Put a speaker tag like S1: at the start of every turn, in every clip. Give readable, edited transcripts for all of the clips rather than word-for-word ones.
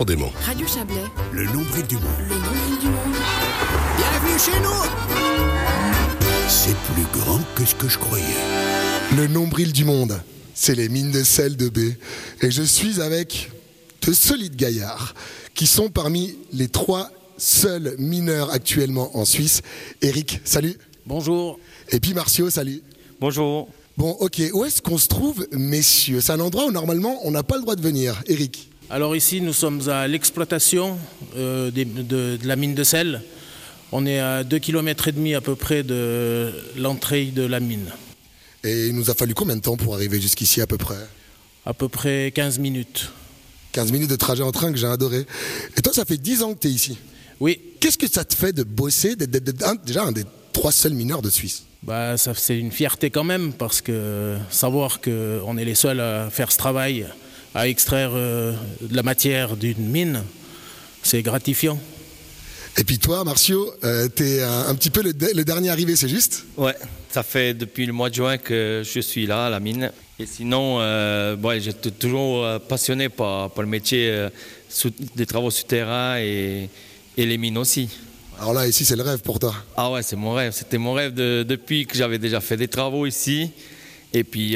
S1: Dément.
S2: Radio Chablais.
S3: Le nombril du monde.
S2: Le nombril du monde.
S3: Bienvenue chez nous. C'est plus grand que ce que je croyais.
S4: Le nombril du monde, c'est les mines de sel de B. Et je suis avec de solides gaillards qui sont parmi les 3 seuls mineurs actuellement en Suisse. Eric, salut.
S5: Bonjour.
S4: Et puis Marcio, salut.
S5: Bonjour.
S4: Bon, ok, où est-ce qu'on se trouve, messieurs? C'est un endroit où normalement on n'a pas le droit de venir. Eric.
S5: Alors ici, nous sommes à l'exploitation de la mine de sel. On est à 2,5 km à peu près de l'entrée de la mine.
S4: Et il nous a fallu combien de temps pour arriver jusqu'ici à peu près?
S5: À peu près 15 minutes.
S4: 15 minutes de trajet en train que j'ai adoré. Et toi, ça fait 10 ans que tu es ici.
S5: Oui.
S4: Qu'est-ce que ça te fait de bosser, d'être déjà un des 3 seuls mineurs de Suisse?
S5: C'est une fierté quand même, parce que savoir qu'on est les seuls à faire ce travail, à extraire de la matière d'une mine, c'est gratifiant.
S4: Et puis toi, Marcio, t'es un petit peu le dernier arrivé, c'est juste?
S6: Ouais, ça fait depuis le mois de juin que je suis là à la mine. Et sinon, j'étais toujours passionné par le métier des travaux souterrains et les mines aussi.
S4: Alors là, ici, c'est le rêve pour toi.
S6: Ah ouais, c'est mon rêve. C'était mon rêve depuis que j'avais déjà fait des travaux ici. Et puis,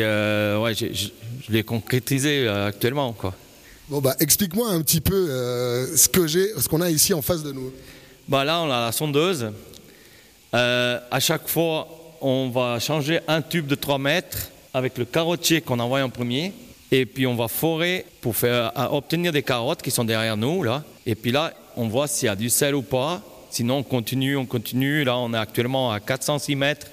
S6: je l'ai concrétisé actuellement, quoi.
S4: Bon, explique-moi un petit peu ce qu'on a ici en face de nous.
S6: Là, on a la sondeuse. À chaque fois, on va changer un tube de 3 mètres avec le carottier qu'on envoie en premier. Et puis, on va forer pour obtenir des carottes qui sont derrière nous, là. Et puis là, on voit s'il y a du sel ou pas. Sinon, on continue. Là, on est actuellement à 406,5 mètres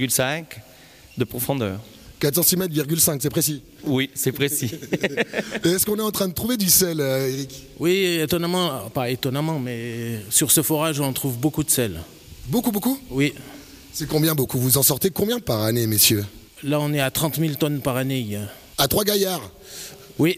S6: de profondeur.
S4: 406,5 mètres, c'est précis?
S6: Oui, c'est précis.
S4: Est-ce qu'on est en train de trouver du sel, Eric?
S5: Oui, pas étonnamment, mais sur ce forage, on trouve beaucoup de sel.
S4: Beaucoup?
S5: Oui.
S4: C'est combien beaucoup? Vous en sortez combien par année, messieurs?
S5: Là, on est à 30 000 tonnes par année.
S4: À 3 gaillards?
S5: Oui.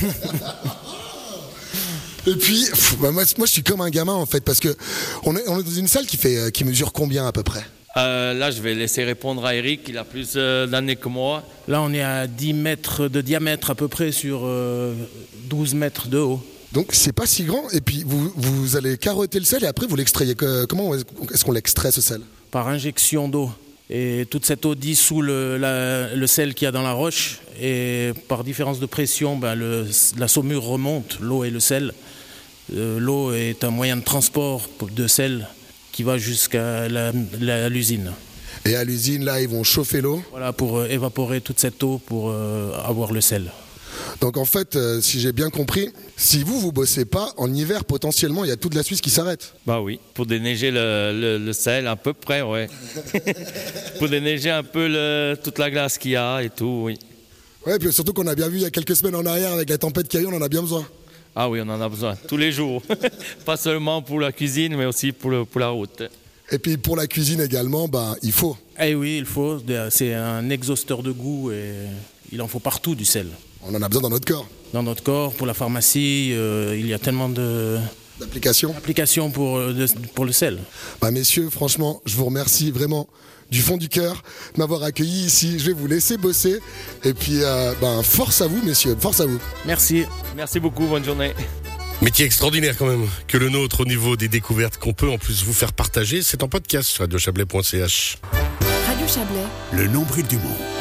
S4: Et puis, moi, je suis comme un gamin, en fait, parce que on est dans une salle qui mesure combien, à peu près?
S6: Là, je vais laisser répondre à Eric, il a plus d'années que moi.
S5: Là, on est à 10 mètres de diamètre à peu près sur 12 mètres de haut.
S4: Donc, c'est pas si grand. Et puis, vous allez carotter le sel et après, vous l'extrayez. Comment est-ce qu'on l'extrait, ce sel?
S5: Par injection d'eau. Et toute cette eau dissout le sel qu'il y a dans la roche. Et par différence de pression, la saumure remonte, l'eau et le sel. L'eau est un moyen de transport de sel qui va jusqu'à l'usine.
S4: Et à l'usine, là, ils vont chauffer l'eau?
S5: Voilà, pour évaporer toute cette eau pour avoir le sel.
S4: Donc en fait, si j'ai bien compris, si vous bossez pas, en hiver, potentiellement, il y a toute la Suisse qui s'arrête.
S6: Oui, pour déneiger le sel, à peu près, ouais. Pour déneiger un peu toute la glace qu'il y a et tout, oui.
S4: Ouais, puis surtout qu'on a bien vu il y a quelques semaines en arrière, avec la tempête qu'il y a eu, on en a bien besoin.
S6: Ah oui, on en a besoin, tous les jours. Pas seulement pour la cuisine, mais aussi pour la route.
S4: Et puis pour la cuisine également, il faut.
S5: Eh oui, il faut. C'est un exhausteur de goût et il en faut partout du sel.
S4: On en a besoin dans notre corps.
S5: Dans notre corps, pour la pharmacie, il y a tellement d'applications pour le sel.
S4: Messieurs, franchement, je vous remercie vraiment du fond du cœur de m'avoir accueilli ici. Je vais vous laisser bosser. Et puis, force à vous, messieurs, force à vous.
S5: Merci.
S6: Merci beaucoup, bonne journée.
S1: Métier extraordinaire quand même que le nôtre au niveau des découvertes qu'on peut en plus vous faire partager. C'est en podcast sur radiochablais.ch.
S2: Radio Chablais.
S3: Le nombril du monde.